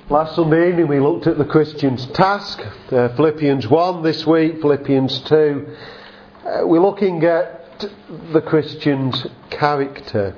Last Sunday evening we looked at the Christian's task, Philippians 1 this week, Philippians 2. We're looking at the Christian's character.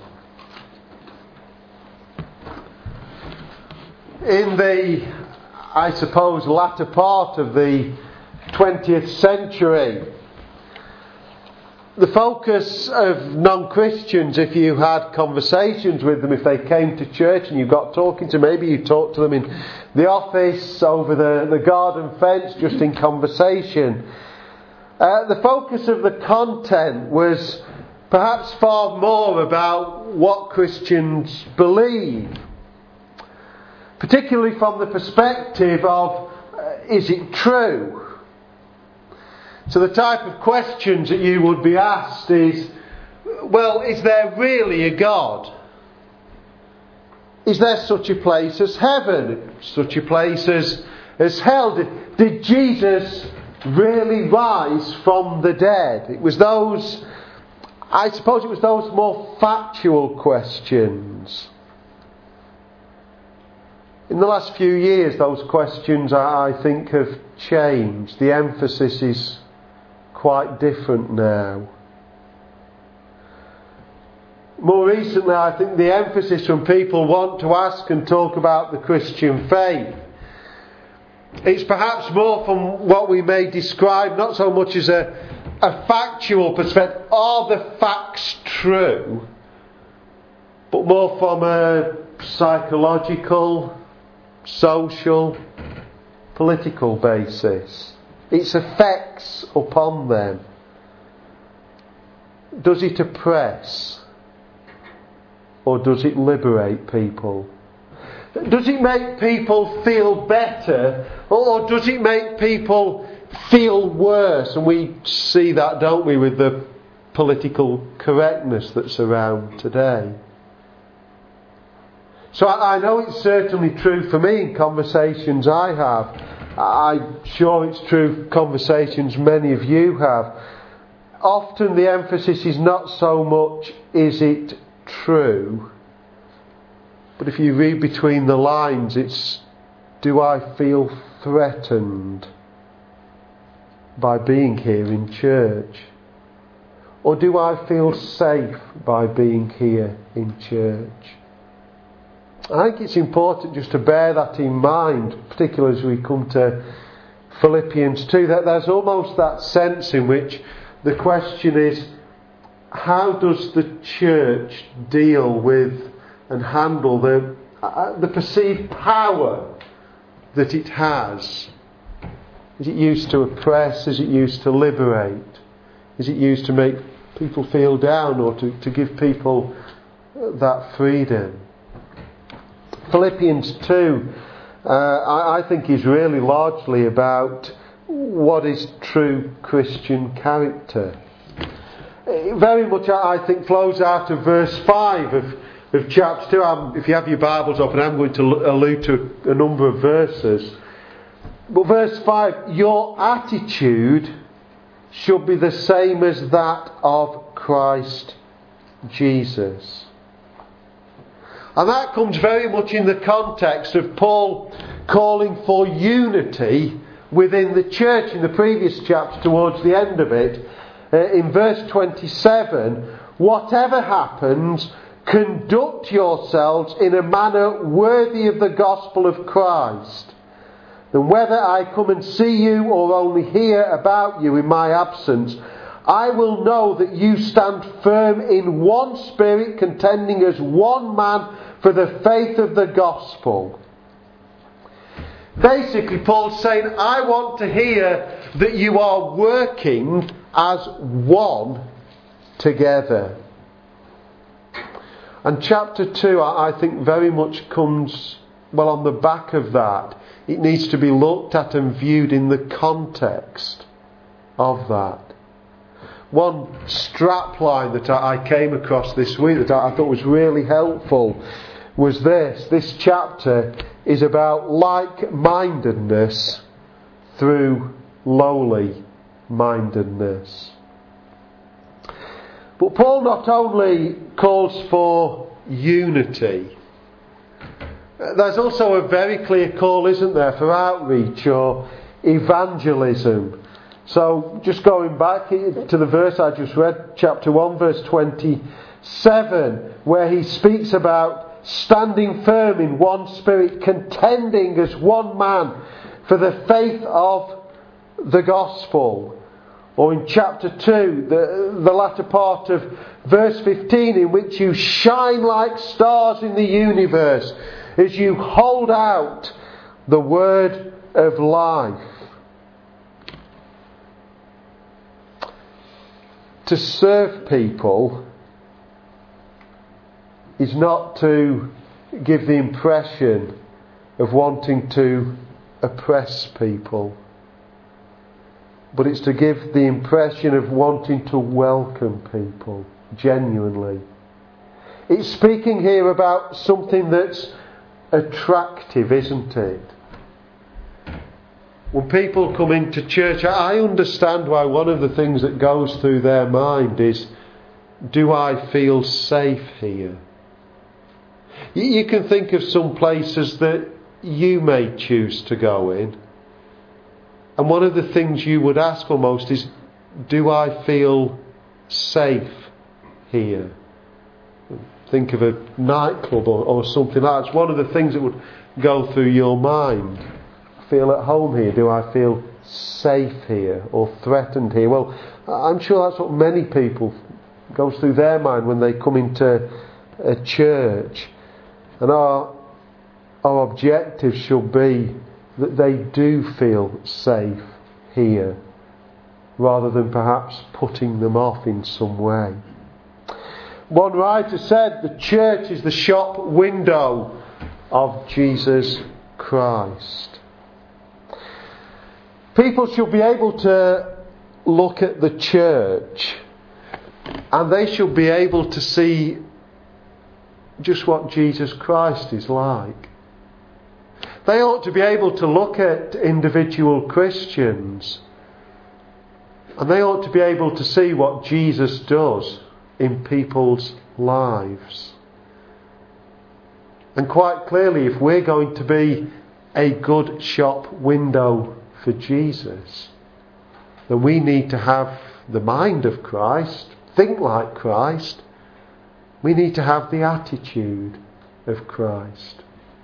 In the, I suppose, latter part of the 20th century, the focus of non-Christians, if you had conversations with them, if they came to church and you got talking to, maybe you talked to them in the office, over the garden fence, just in conversation. The focus of the content was perhaps far more about what Christians believe. Particularly from the perspective of, is it true? So the type of questions that you would be asked is, well, is there really a God? Is there such a place as heaven? Such a place as hell? Did Jesus really rise from the dead? It was those more factual questions. In the last few years, those questions, I think, have changed. The emphasis is quite different now. More recently, I think the emphasis from people want to ask and talk about the Christian faith. It's perhaps more from what we may describe, not so much as a factual perspective, are the facts true? But more from a psychological, social, political basis. Its effects upon them. Does it oppress? Or does it liberate people? Does it make people feel better? Or does it make people feel worse? And we see that, don't we, with the political correctness that's around today. So I know it's certainly true for me in conversations I have. I'm sure it's true conversations many of you have. Often the emphasis is not so much, is it true? But if you read between the lines, it's, do I feel threatened by being here in church? Or do I feel safe by being here in church? I think it's important just to bear that in mind, particularly as we come to Philippians 2, that there's almost that sense in which the question is, how does the church deal with and handle the perceived power that it has? Is it used to oppress? Is it used to liberate? Is it used to make people feel down or to give people that freedom? Philippians 2, I think, is really largely about what is true Christian character. It very much, I think, flows out of verse 5 of chapter 2. If you have your Bibles open, I'm going to allude to a number of verses. But verse 5, your attitude should be the same as that of Christ Jesus. And that comes very much in the context of Paul calling for unity within the church in the previous chapter towards the end of it. In verse 27, whatever happens, conduct yourselves in a manner worthy of the gospel of Christ. And whether I come and see you or only hear about you in my absence, I will know that you stand firm in one spirit, contending as one man for the faith of the gospel. Basically, Paul's saying, I want to hear that you are working as one together. And chapter 2, I think, very much comes, on the back of that. It needs to be looked at and viewed in the context of that. One strapline that I came across this week that I thought was really helpful was this. This chapter is about like-mindedness through lowly-mindedness. But Paul not only calls for unity, There's also a very clear call, isn't there, for outreach or evangelism. So just going back to the verse I just read, chapter 1, verse 27, where he speaks about standing firm in one spirit, contending as one man for the faith of the gospel. Or in chapter 2, the latter part of verse 15, in which you shine like stars in the universe as you hold out the word of life. To serve people is not to give the impression of wanting to oppress people, but it's to give the impression of wanting to welcome people genuinely. It's speaking here about something that's attractive, isn't it? When people come into church, I understand why one of the things that goes through their mind is, do I feel safe here? You can think of some places that you may choose to go in, and one of the things you would ask almost is, do I feel safe here? Think of a nightclub or something like that. It's one of the things that would go through your mind. Feel at home here? Do I feel safe here or threatened here? Well, I'm sure that's what many people goes through their mind when they come into a church. And our objective should be that they do feel safe here, rather than perhaps putting them off in some way. One writer said the church is the shop window of Jesus Christ. People should be able to look at the church and they should be able to see just what Jesus Christ is like. They ought to be able to look at individual Christians and they ought to be able to see what Jesus does in people's lives. And quite clearly, if we're going to be a good shop window for Jesus, then we need to have the mind of Christ, think like Christ. We need to have the attitude of Christ.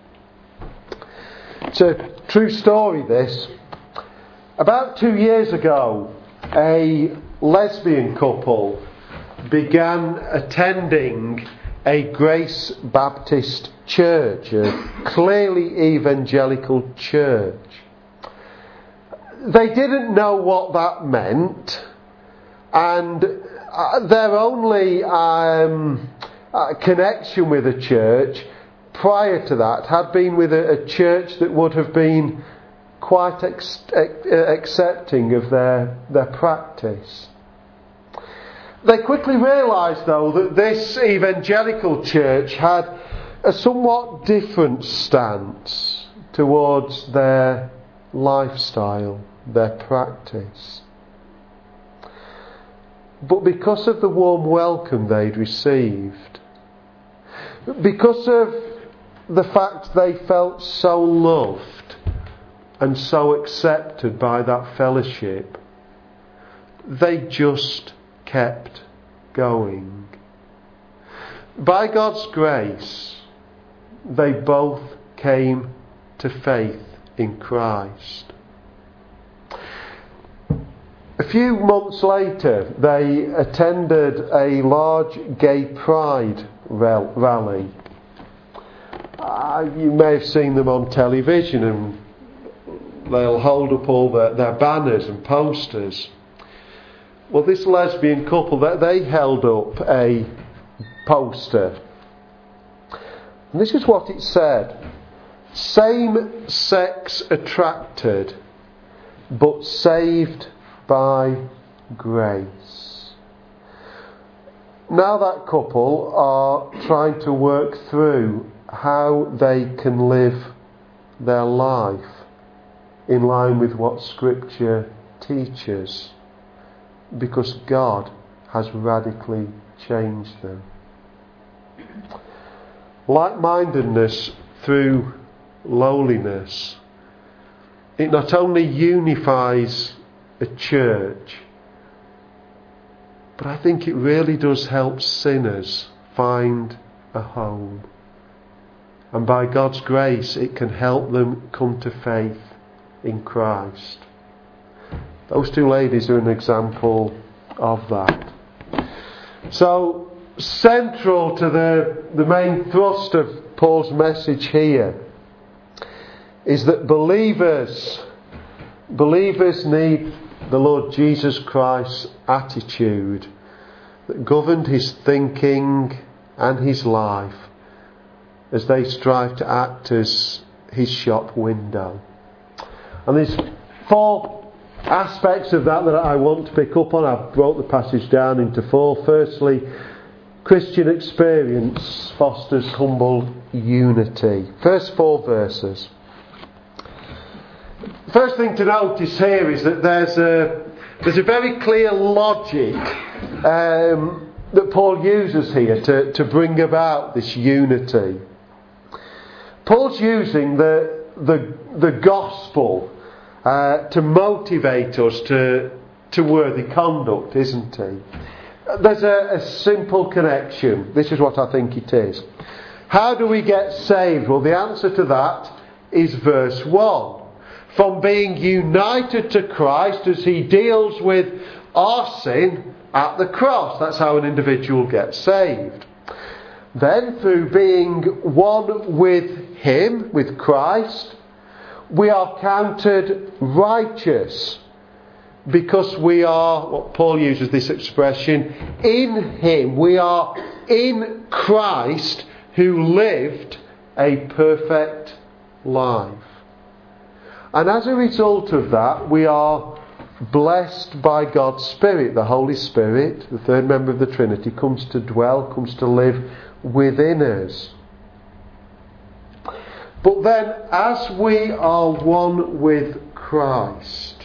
It's a true story, this. About 2 years ago, a lesbian couple began attending a Grace Baptist church, a clearly evangelical church. They didn't know what that meant, and their only connection with a church prior to that had been with a church that would have been quite accepting of their practice. They quickly realised, though, that this evangelical church had a somewhat different stance towards their lifestyle, their practice. But because of the warm welcome they'd received, because of the fact they felt so loved and so accepted by that fellowship, they just kept going. By God's grace, they both came to faith in Christ. A few months later, they attended a large gay pride rally. You may have seen them on television, and they'll hold up all their banners and posters. Well, this lesbian couple, they held up a poster. And this is what it said: same-sex attracted, but saved by grace. Now that couple are trying to work through how they can live their life in line with what Scripture teaches, because God has radically changed them. Like-mindedness through lowliness. It not only unifies a church, but I think it really does help sinners find a home. And by God's grace, it can help them come to faith in Christ. Those two ladies are an example of that. So, central to the main thrust of Paul's message here is that believers need the Lord Jesus Christ's attitude that governed his thinking and his life as they strive to act as his shop window. And there's 4 aspects of that I want to pick up on. I broke the passage down into 4. Firstly, Christian experience fosters humble unity. First 4 verses. First thing to notice here is that there's a very clear logic that Paul uses here to bring about this unity. Paul's using the gospel to motivate us to worthy conduct, isn't he? There's a simple connection. This is what I think it is. How do we get saved? Well, the answer to that is verse 1. From being united to Christ as he deals with our sin at the cross. That's how an individual gets saved. Then, through being one with him, with Christ, we are counted righteous because we are, what Paul uses this expression, in him. We are in Christ who lived a perfect life. And as a result of that, we are blessed by God's Spirit. The Holy Spirit, the third member of the Trinity, comes to dwell, comes to live within us. But then, as we are one with Christ,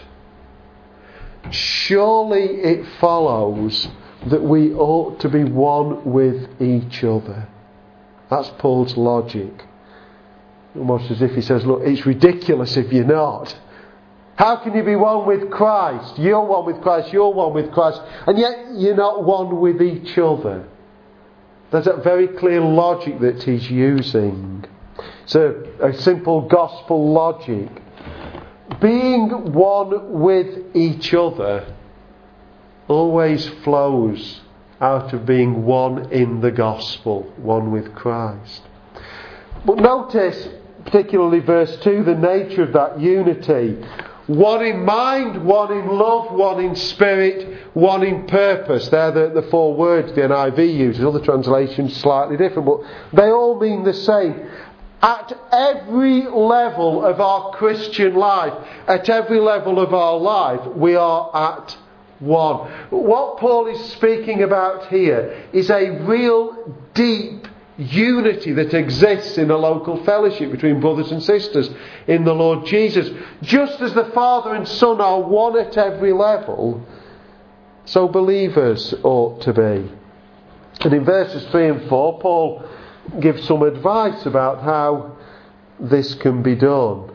surely it follows that we ought to be one with each other. That's Paul's logic. Almost as if he says, look, it's ridiculous if you're not. How can you be one with Christ? You're one with Christ, you're one with Christ, and yet you're not one with each other. There's that very clear logic that he's using. It's a simple gospel logic. Being one with each other always flows out of being one in the gospel, one with Christ. But notice, particularly verse 2, the nature of that unity. One in mind, one in love, one in spirit, one in purpose. They're the 4 words the NIV uses. Other translations slightly different, but they all mean the same. At every level of our Christian life, at every level of our life, we are at one. What Paul is speaking about here is a real deep unity that exists in a local fellowship between brothers and sisters in the Lord Jesus. Just as the Father and Son are one at every level, so believers ought to be. And in verses 3 and 4, Paul gives some advice about how this can be done.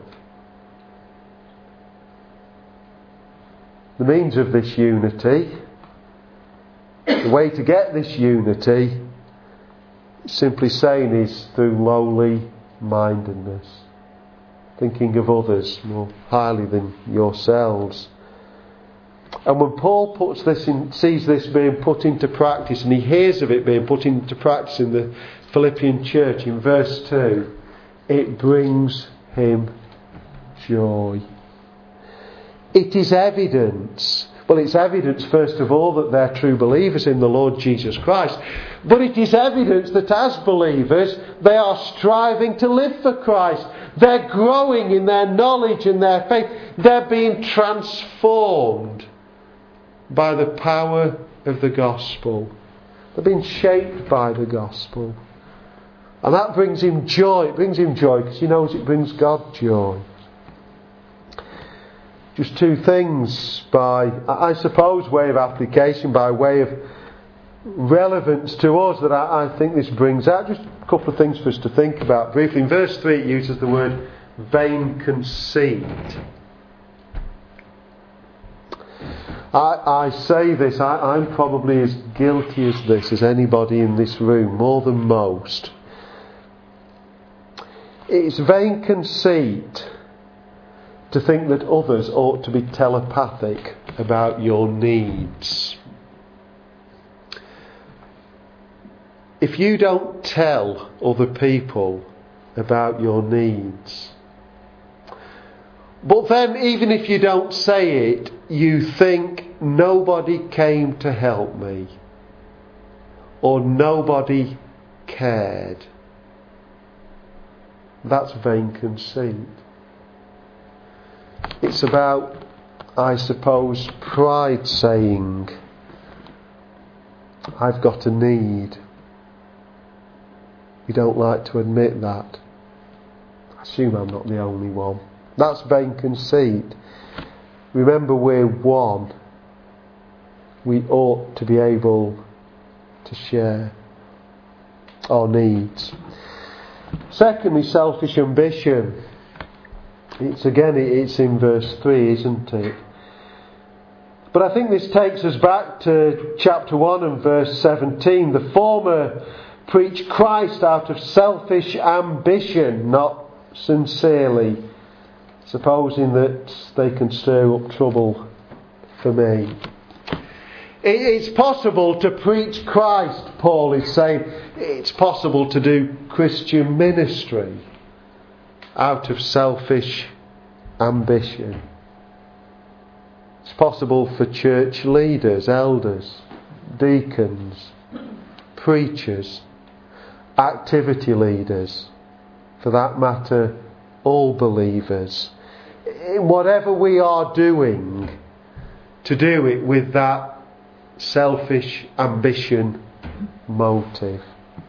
The means of this unity, the way to get this unity, simply saying, is through lowly mindedness, thinking of others more highly than yourselves. And when Paul sees this being put into practice, and he hears of it being put into practice in the Philippian church, in verse 2, it brings him joy. It is evidence. Well, it's evidence, first of all, that they're true believers in the Lord Jesus Christ. But it is evidence that as believers, they are striving to live for Christ. They're growing in their knowledge and their faith. They're being transformed by the power of the gospel. They're being shaped by the gospel. And that brings him joy. It brings him joy because he knows it brings God joy. Just 2 things by, I suppose, way of application, by way of relevance to us that I think this brings out. Just a couple of things for us to think about briefly. In verse 3 it uses the word vain conceit. I say this, I'm probably as guilty as this as anybody in this room, more than most. It's vain conceit to think that others ought to be telepathic about your needs. If you don't tell other people about your needs, but then even if you don't say it, you think nobody came to help me, or nobody cared, that's vain conceit. It's about, I suppose, pride saying, I've got a need. You don't like to admit that. I assume I'm not the only one. That's vain conceit. Remember, we're one. We ought to be able to share our needs. Secondly, selfish ambition. It's in verse 3, isn't it? But I think this takes us back to chapter 1 and verse 17. The former preach Christ out of selfish ambition, not sincerely, supposing that they can stir up trouble for me. It's possible to preach Christ, Paul is saying. It's possible to do Christian ministry out of selfish ambition. It's possible for church leaders, elders, deacons, preachers, activity leaders, for that matter, all believers, in whatever we are doing, to do it with that selfish ambition motive.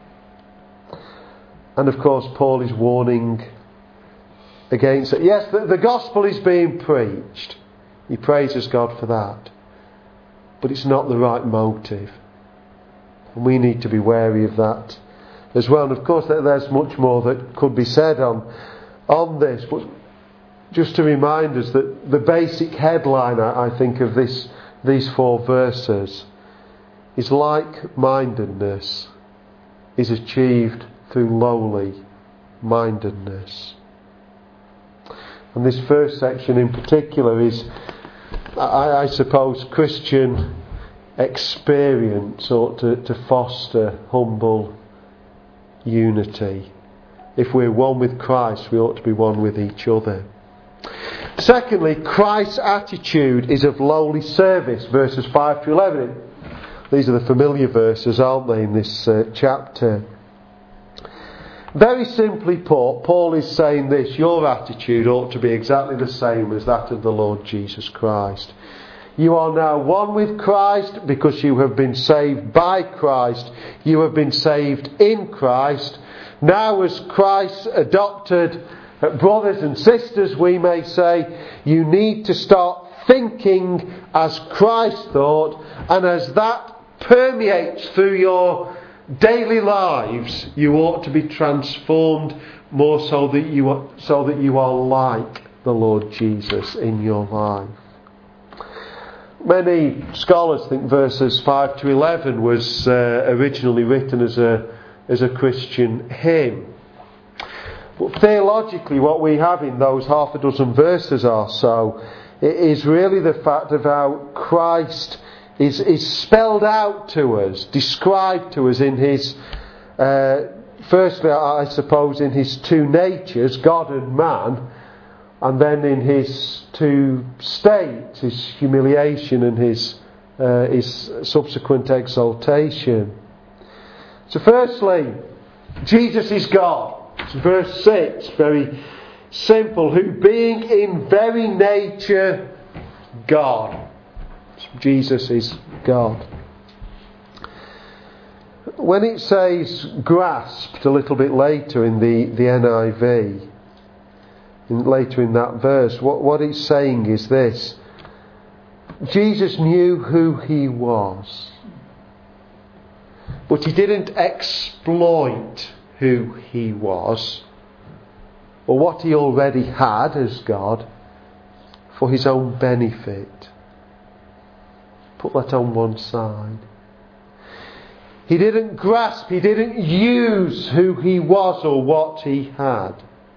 And of course, Paul is warning against it. Yes, the gospel is being preached. He praises God for that. But it's not the right motive. And we need to be wary of that as well. And of course, there's much more that could be said on this. But just to remind us that the basic headline, I think, of these 4 verses is like-mindedness is achieved through lowly mindedness. And this first section in particular is, I suppose, Christian experience ought to foster humble unity. If we're one with Christ, we ought to be one with each other. Secondly, Christ's attitude is of lowly service, verses 5 to 11. These are the familiar verses, aren't they, in this chapter. Very simply put, Paul is saying this: your attitude ought to be exactly the same as that of the Lord Jesus Christ. You are now one with Christ because you have been saved by Christ. You have been saved in Christ. Now, as Christ's adopted brothers and sisters, we may say, you need to start thinking as Christ thought, and as that permeates through your daily lives, you ought to be transformed more so that you are like the Lord Jesus in your life. Many scholars think verses 5 to 11 was originally written as a Christian hymn. But theologically, what we have in those half a dozen verses or so is really the fact of how Christ is spelled out to us, described to us in his, firstly, I suppose, in his 2 natures, God and man, and then in his 2 states, his humiliation and his subsequent exaltation. So firstly, Jesus is God. It's verse 6, very simple, who being in very nature God. Jesus is God. When it says grasped a little bit later in the NIV, later in that verse, what it's saying is this: Jesus knew who he was. But he didn't exploit who he was or what he already had as God for his own benefit. Put that on one side. He didn't grasp, he didn't use who he was or what he had.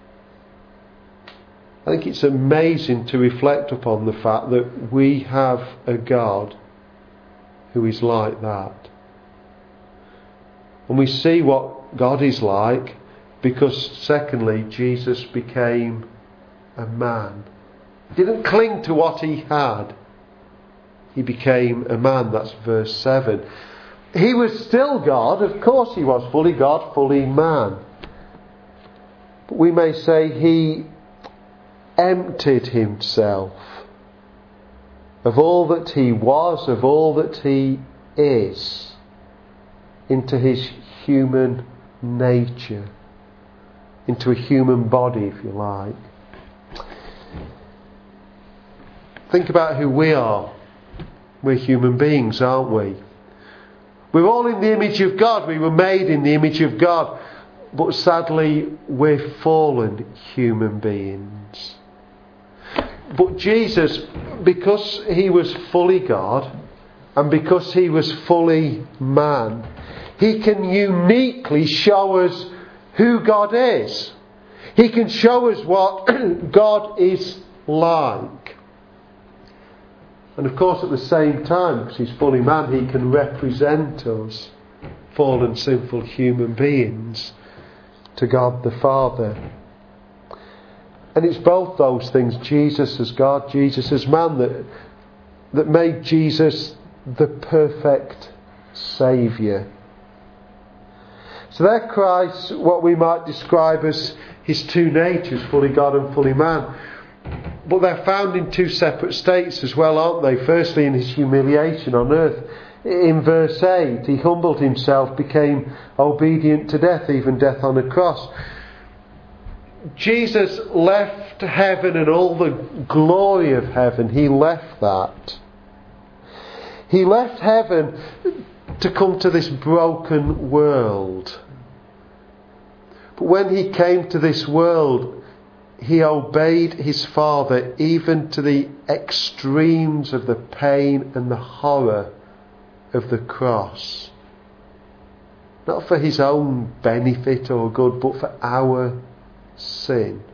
I think it's amazing to reflect upon the fact that we have a God who is like that. And we see what God is like because, secondly, Jesus became a man. He didn't cling to what he had. He became a man. That's verse 7. He was still God. Of course he was fully God, fully man. But we may say he emptied himself of all that he was, of all that he is, into his human nature, into a human body, if you like. Think about who we are. We're human beings, aren't we? We're all in the image of God. We were made in the image of God. But sadly, we're fallen human beings. But Jesus, because he was fully God and because he was fully man, he can uniquely show us who God is. He can show us what God is like. And of course, at the same time, because he's fully man, he can represent us, fallen, sinful human beings, to God the Father. And it's both those things, Jesus as God, Jesus as man, that made Jesus the perfect Saviour. So there Christ, what we might describe as his two natures, fully God and fully man. But they're found in two separate states as well, aren't they? Firstly, in his humiliation on earth. In verse 8, he humbled himself, became obedient to death, even death on a cross. Jesus left heaven and all the glory of heaven. He left that. He left heaven to come to this broken world. But when he came to this world, he obeyed his Father even to the extremes of the pain and the horror of the cross. Not for his own benefit or good, but for our sin.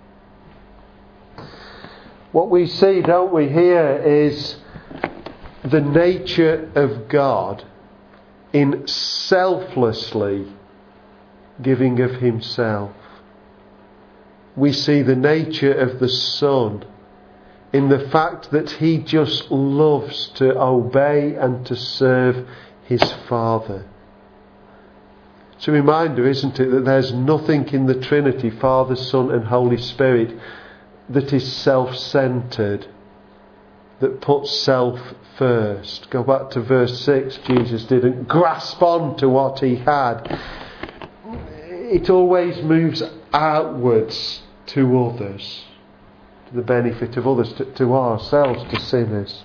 What we see, don't we, here is the nature of God in selflessly giving of himself. We see the nature of the Son in the fact that he just loves to obey and to serve his Father. It's a reminder, isn't it, that there's nothing in the Trinity, Father, Son and Holy Spirit, that is self-centred, that puts self first. Go back to verse 6. Jesus didn't grasp on to what he had. It always moves outwards to others, to the benefit of others, to ourselves, to sinners.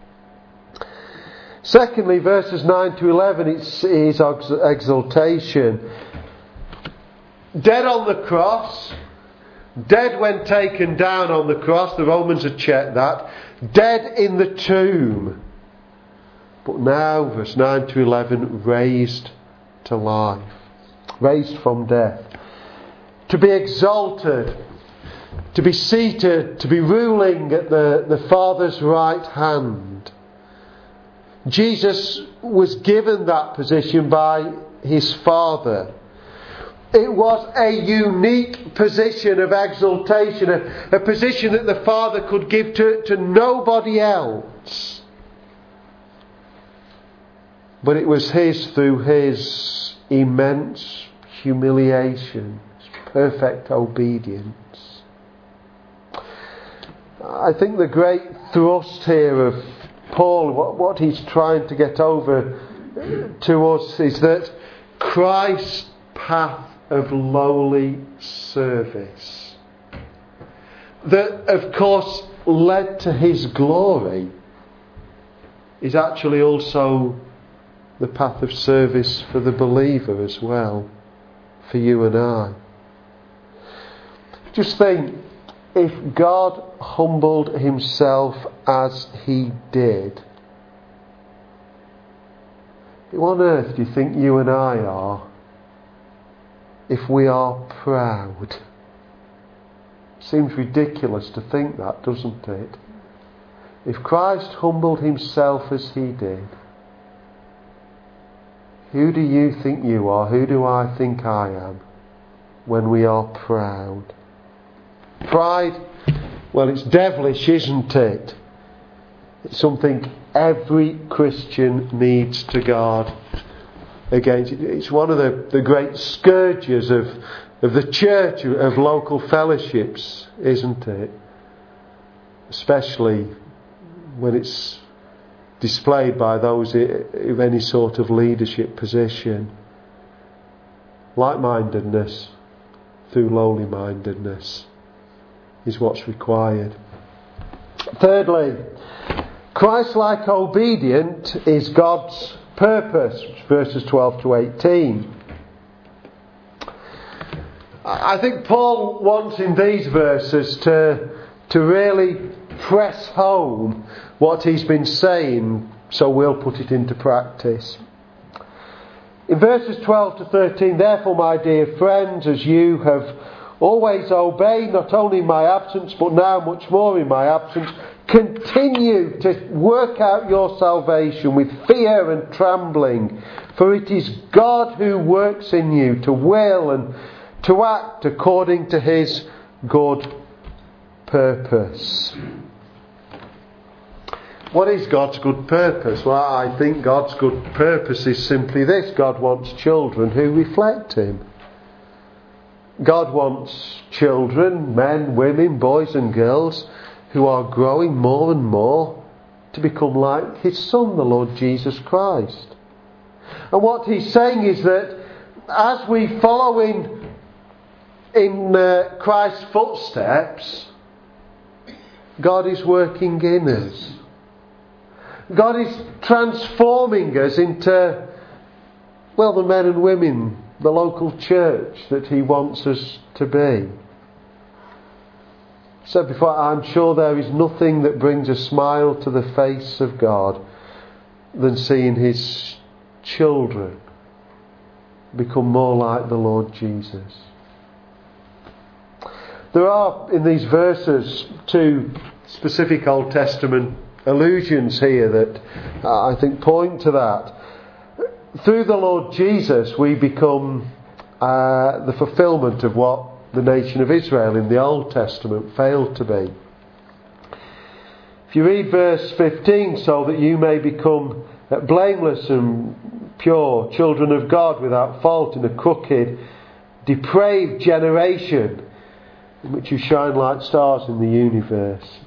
Secondly, verses 9 to 11, it's his exaltation. Dead on the cross, dead when taken down on the cross, the Romans had checked that, dead in the tomb. But now, verse 9 to 11, raised to life, raised from death. To be exalted, to be seated, to be ruling at the Father's right hand. Jesus was given that position by his Father. It was a unique position of exaltation, a position that the Father could give to nobody else. But it was his through his immense humiliation, his perfect obedience. I think the great thrust here of Paul, what he's trying to get over to us, is that Christ's path of lowly service, that of course led to his glory, is actually also the path of service for the believer as well, for you and I. Just think, if God humbled himself as he did, who on earth do you think you and I are if we are proud? Seems ridiculous to think that, doesn't it? If Christ humbled himself as he did, who do you think you are? Who do I think I am when we are proud? Pride, well, it's devilish, isn't it? It's something every Christian needs to guard against. It's one of the great scourges of the church, of local fellowships, isn't it? Especially when it's displayed by those of any sort of leadership position. Like-mindedness through lowly-mindedness is what's required. Thirdly, Christ-like obedience is God's purpose, verses 12 to 18. I think Paul wants in these verses to really press home what he's been saying, so we'll put it into practice. In verses 12 to 13, therefore, my dear friends, as you have always obeyed, not only in my absence, but now much more in my absence, continue to work out your salvation with fear and trembling, for it is God who works in you to will and to act according to his good purpose. What is God's good purpose? Well, I think God's good purpose is simply this: God wants children who reflect him. God wants children, men, women, boys and girls, who are growing more and more to become like his Son, the Lord Jesus Christ. And what he's saying is that as we follow in Christ's footsteps, God is working in us. God is transforming us into, well, the men and women, the local church that he wants us to be. I said before, I'm sure there is nothing that brings a smile to the face of God than seeing his children become more like the Lord Jesus. There are, in these verses, two specific Old Testament allusions here that I think point to that. Through the Lord Jesus, we become the fulfilment of what the nation of Israel in the Old Testament failed to be. If you read verse 15, so that you may become blameless and pure, children of God without fault in a crooked, depraved generation, in which you shine like stars in the universe.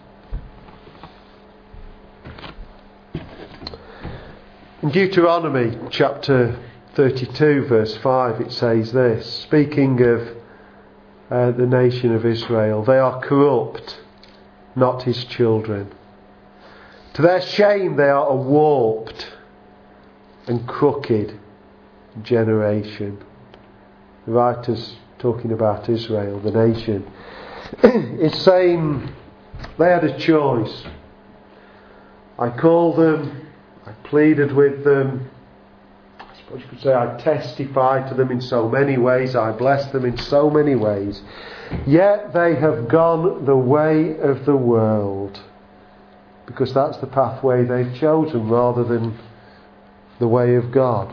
In Deuteronomy chapter 32 verse 5 it says this, speaking of the nation of Israel: they are corrupt, not his children. To their shame they are a warped and crooked generation. The writer's talking about Israel, the nation, is saying they had a choice. I called them, I pleaded with them, I suppose you could say I testified to them in so many ways, I blessed them in so many ways, yet they have gone the way of the world, because that's the pathway they've chosen rather than the way of God.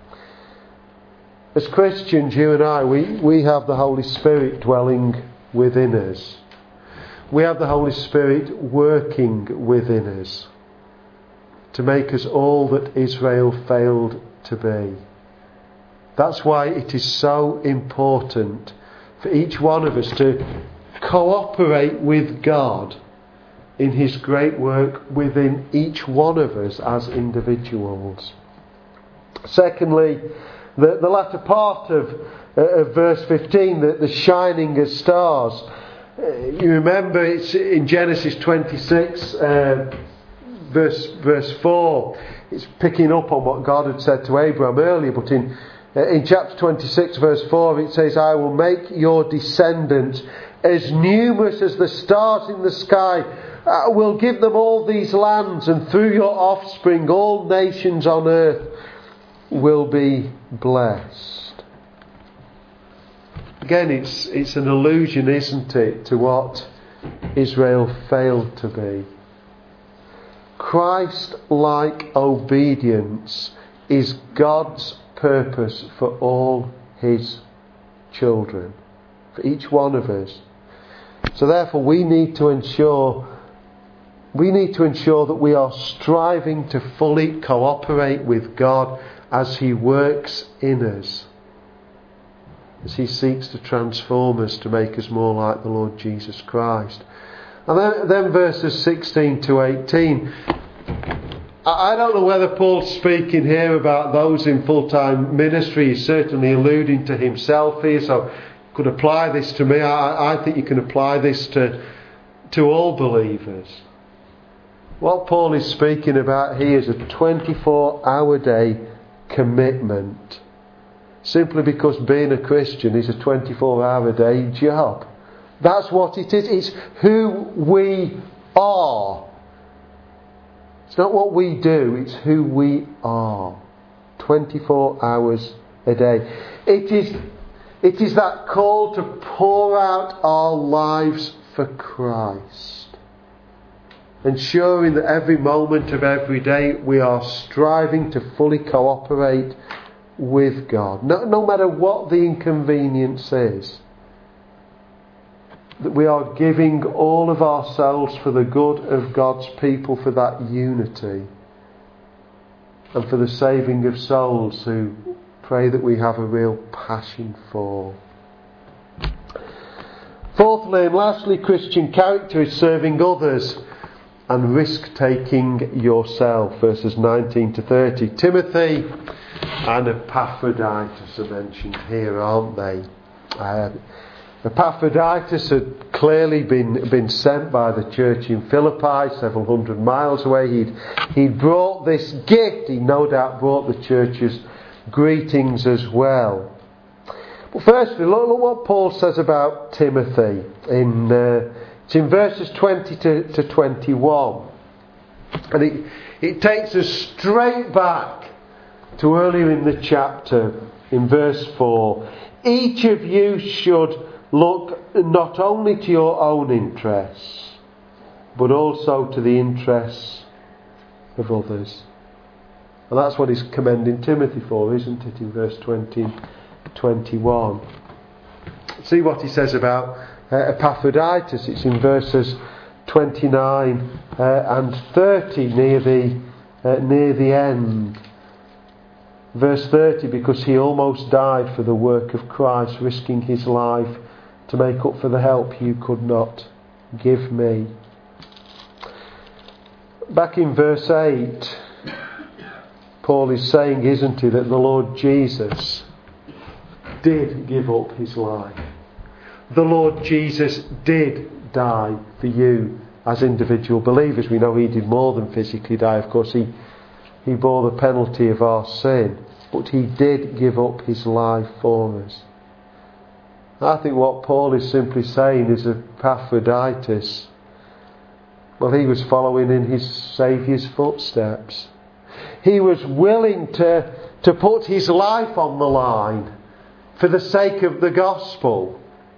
As Christians, you and I, we have the Holy Spirit dwelling within us. We have the Holy Spirit working within us to make us all that Israel failed to be. That's why it is so important for each one of us to cooperate with God in his great work within each one of us as individuals. Secondly, the latter part of verse 15, the shining as stars. You remember it's in Genesis 26, verse 4, it's picking up on what God had said to Abraham earlier, but in chapter 26 verse 4 it says, I will make your descendants as numerous as the stars in the sky. I will give them all these lands, and through your offspring all nations on earth will be blessed. Again, it's an allusion, isn't it, to what Israel failed to be. Christ-like obedience is God's purpose for all His children, for each one of us. So therefore we need to ensure that we are striving to fully cooperate with God as He works in us, as He seeks to transform us to make us more like the Lord Jesus Christ. And then verses 16 to 18. I don't know whether Paul's speaking here about those in full-time ministry. He's certainly alluding to himself here, so could apply this to me. I think you can apply this to all believers. What Paul is speaking about here is a 24-hour day commitment. Simply because being a Christian is a 24-hour day job. That's what it is. It's who we are. It's not what we do, it's who we are. 24 hours a day. It is that call to pour out our lives for Christ. Ensuring that every moment of every day we are striving to fully cooperate with God. No matter what the inconvenience is. That we are giving all of ourselves for the good of God's people, for that unity. And for the saving of souls who pray that we have a real passion for. Fourthly and lastly, Christian character is serving others and risk-taking yourself. Verses 19 to 30. Timothy and Epaphroditus are mentioned here, aren't they? Epaphroditus had clearly been sent by the church in Philippi, several hundred miles away. He'd brought this gift. He no doubt brought the church's greetings as well. But firstly, look what Paul says about Timothy. It's in verses 20 to 21. And it takes us straight back to earlier in the chapter, in verse 4. Each of you should look not only to your own interests, but also to the interests of others. And that's what he's commending Timothy for, isn't it, in verse 20 and 21. See what he says about Epaphroditus. It's in verses 29 and 30 near the end. Verse 30, because he almost died for the work of Christ, risking his life to make up for the help you could not give me. Back in verse 8, Paul is saying, isn't he, that the Lord Jesus did give up his life. The Lord Jesus did die for you as individual believers. We know he did more than physically die. Of course, he bore the penalty of our sin. But he did give up his life for us. I think what Paul is simply saying is that Epaphroditus, well, he was following in his Saviour's footsteps. He was willing to put his life on the line for the sake of the gospel.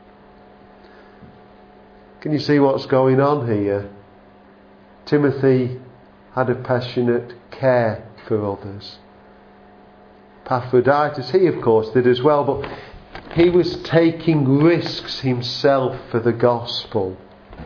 Can you see what's going on here? Timothy had a passionate care for others. Epaphroditus, he of course did as well, but he was taking risks himself for the gospel.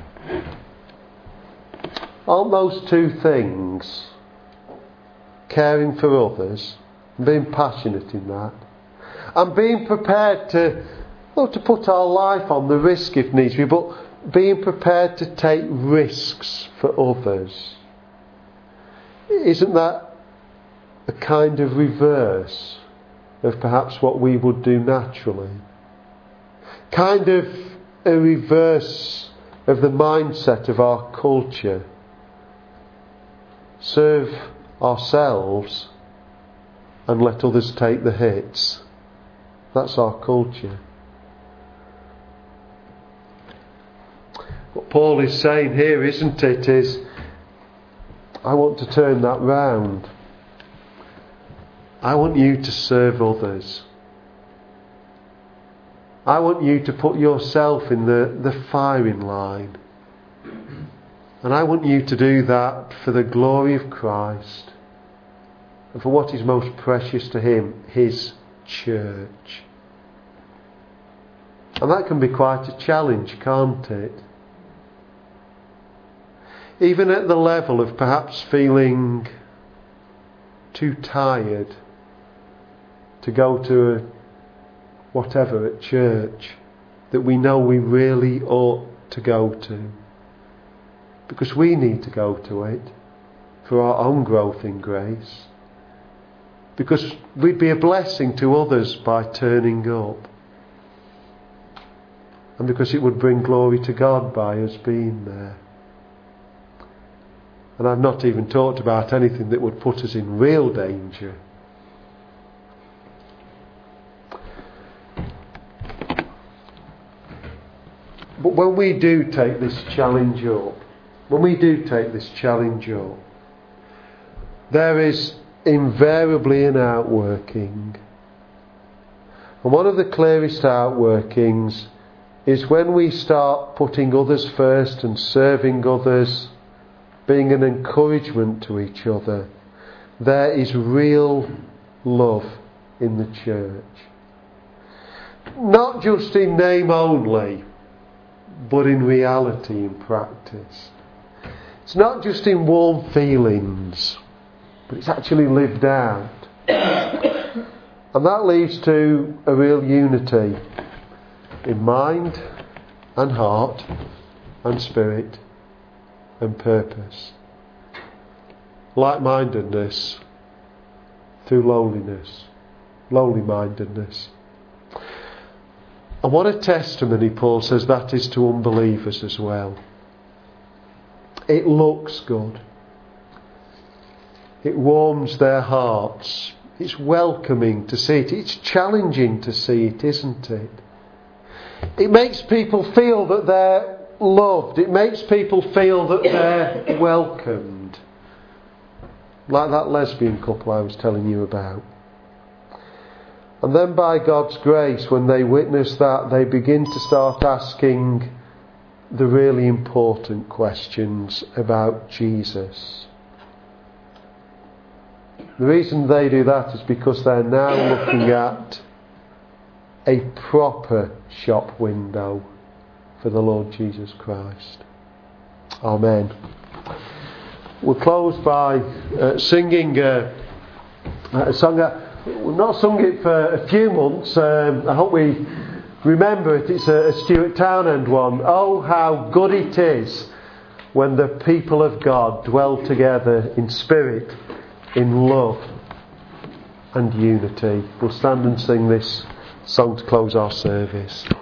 Aren't those two things, caring for others, and being passionate in that, and being prepared to put our life on the risk if needs be, but being prepared to take risks for others? Isn't that a kind of reverse of perhaps what we would do naturally? Kind of a reverse of the mindset of our culture. serve ourselves and let others take the hits. That's our culture. What Paul is saying here, isn't it, is I want to turn that round. I want you to serve others. I want you to put yourself in the firing line. And I want you to do that for the glory of Christ and for what is most precious to Him, His church. And that can be quite a challenge, can't it? Even at the level of perhaps feeling too tired to go to whatever at church that we know we really ought to go to. Because we need to go to it for our own growth in grace. Because we'd be a blessing to others by turning up. And because it would bring glory to God by us being there. And I've not even talked about anything that would put us in real danger. But when we do take this challenge up, there is invariably an outworking. And one of the clearest outworkings is when we start putting others first and serving others, being an encouragement to each other. There is real love in the church. Not just in name only, but in reality, in practice. It's not just in warm feelings, but it's actually lived out. And that leads to a real unity in mind and heart and spirit and purpose. Like-mindedness through lowly-mindedness. And what a testimony, Paul says, that is to unbelievers as well. It looks good. It warms their hearts. It's welcoming to see it. It's challenging to see it, isn't it? It makes people feel that they're loved. It makes people feel that they're welcomed. Like that lesbian couple I was telling you about. And then by God's grace, when they witness that, they begin to start asking the really important questions about Jesus. The reason they do that is because they're now looking at a proper shop window for the Lord Jesus Christ. Amen. We'll close by singing a song. We've not sung it for a few months. I hope we remember it. It's a Stuart Townend one. Oh, how good it is when the people of God dwell together in spirit, in love and unity. We'll stand and sing this song to close our service.